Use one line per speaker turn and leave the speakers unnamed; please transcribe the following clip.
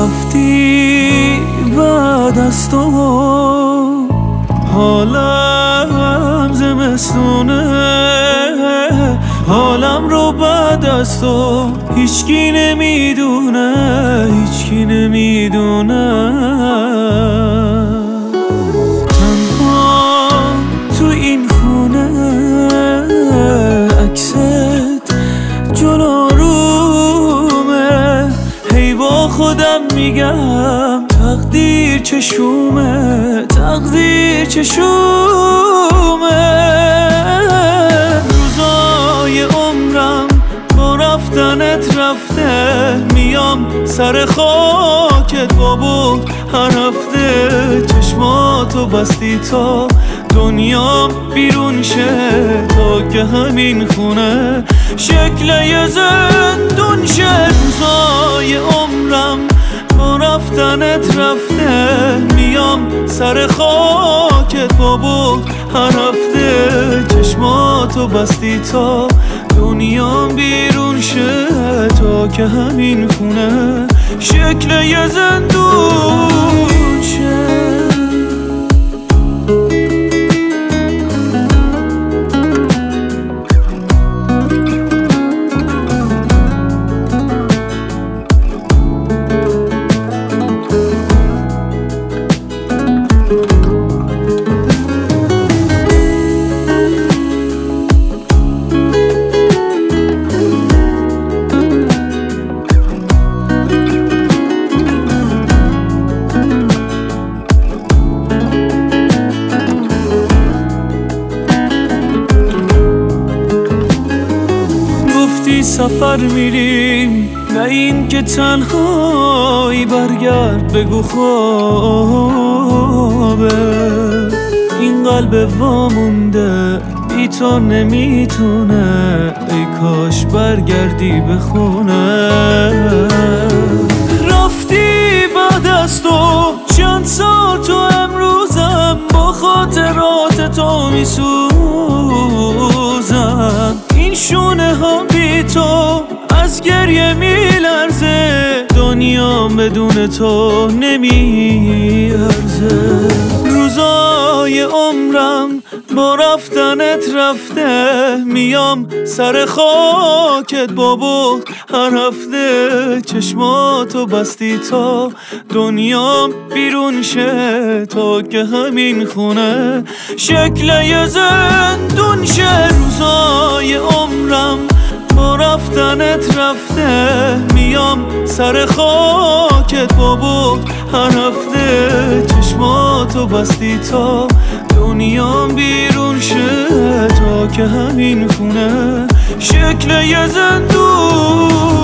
رفتی بعد از تو حالم زمستونه، حالم رو بعد از تو هیچکی نمیدونه، هیچکی نمیدونه. تنها تو این خونه عکست جلو رومه، هی با خودم میگم تقدیر چشومه، تقدیر چشومه. روزای عمرم با رفتنت رفته، میام سر خاکت بابا هر هفته. چشماتو بستی تا دنیام بیرون شه، تا که همین خونه شکل یه زندون شه. روزای عمرم با رفتنت رفته، میام سر خاکت بابا هر هفته. چشماتو بستی تا دنیام بیرون شه، تا که همین خونه شکل یه زندون شه. سفر میریم نه این که تنهایی، برگرد بگو خوابه. این قلب وامونده بی تو نمیتونه، ای کاش برگردی به خونه. رفتی بعد از تو چند سال، تو امروزم با خاطرات تو میسوزم. این شونه ها بی تو از گریه میلرزه، دنیا بدون تو نمیارزه. روزای عمرم با رفتنت رفته، میام سر خاکت بابا هر هفته. چشماتو بستی تا دنیام بیرون شه، تا که همین خونه شکل یه زندون شه. روزای عمرم با رفتنت رفته، میام سر خاکت بابا هر هفته. چشماتو بستی تا دنیام بیرون شه، تا که همین خونه شکل یه زندون